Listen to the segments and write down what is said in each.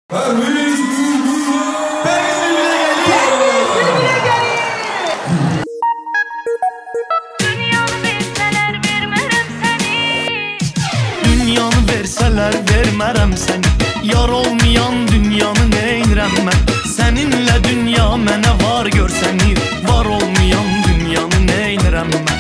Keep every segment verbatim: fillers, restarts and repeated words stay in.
Dünyanı verseler vermərəm səni. Yar olmayan dünyanı neynirəm mən? Səninlə dünya mənə var görsənir. Var olmayan dünyanı neynirəm mən?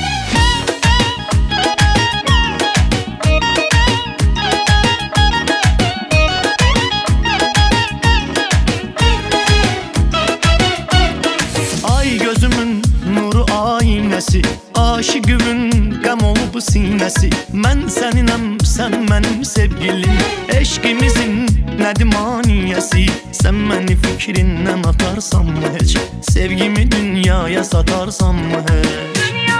Ay gözümün nuru aynəsi, aşıqımın qəm olub sinəsi. Mən səninəm, sən mənim sevgilim. Eşqimizin nədir maniyəsi? Sən məni fikrindən atarsanmı heç? Sevgimi dünyaya satarsanmı heç?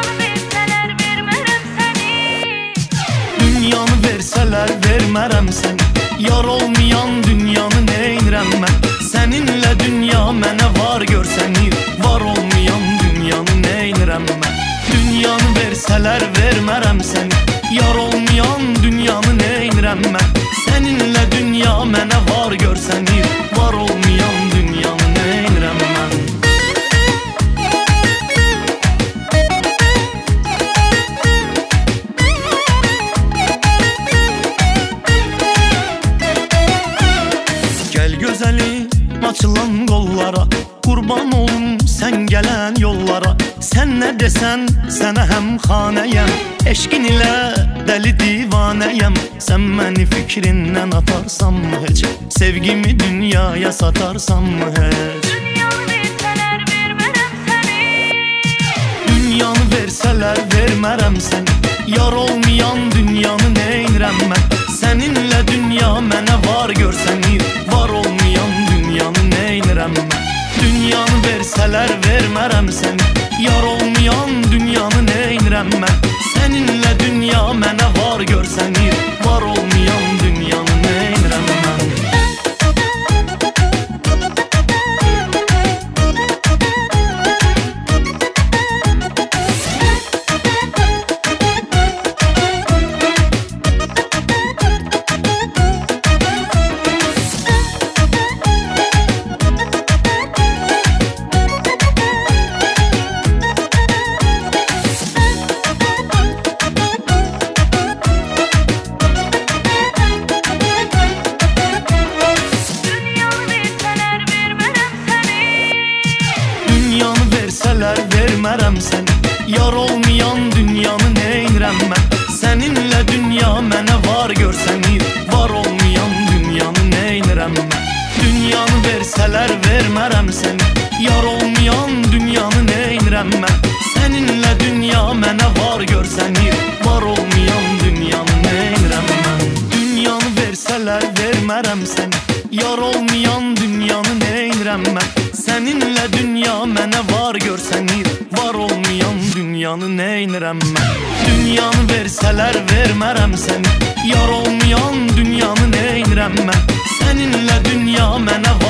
Dünyanı versələr vermərəm səni. Yar olmayan dünyanı neynirəm mən? Səninlə dünya mənə var görsənir. Var olmayan dünyanı neynirəm mən? Dünyanı versələr vermərəm səni. Yar olmayan dünyanı neynirəm mən? Səninlə dünya mənə var görsənir. Var olmayan dünyanı neynirəm mən? Gəl gözəlim açılan qollara, qurban olum sən gələn yollara. Sən nə desən sənə həm xanəyəm. Eşqin ilə dəli divanəyəm. Sən məni fikrindən atarsanmı heç? Sevgimi dünyaya satarsanmı heç? Dünyanı versələr vermərəm səni. Yar olmayan dünyanı neynirəm mən? Səninlə dünya mənə var görsənir. Var olmayan dünyanı neynirəm mən? Dünyanı versələr vermərəm səni. Yar olmayan dünyanı neynirəm mən? Səninlə dünya mənə var görsənir. Var olmayan dünyanı neynirəm mən? Vermərəm səni. Yar olmayan dünyanı neynirəm mən? Səninlə dünya mənə var görsənir. Var olmayan dünyanı neynirəm mən? Dünyanı versələr vermərəm səni. Yar olmayan dünyanı neynirəm mən? Səninlə dünya mənə var görsənir. Var olmayan dünyanı neynirəm mən? Dünyanı versələr vermərəm səni. Yar olmayan dünyanı neynirəm mən? Səninlə dünya mənə var görsənir. Var olmayan dünyanı neynirəm mən? Dünyanı versələr vermərəm səni. Yar olmayan dünyanı neynirəm mən? Səninlə dünya mənə var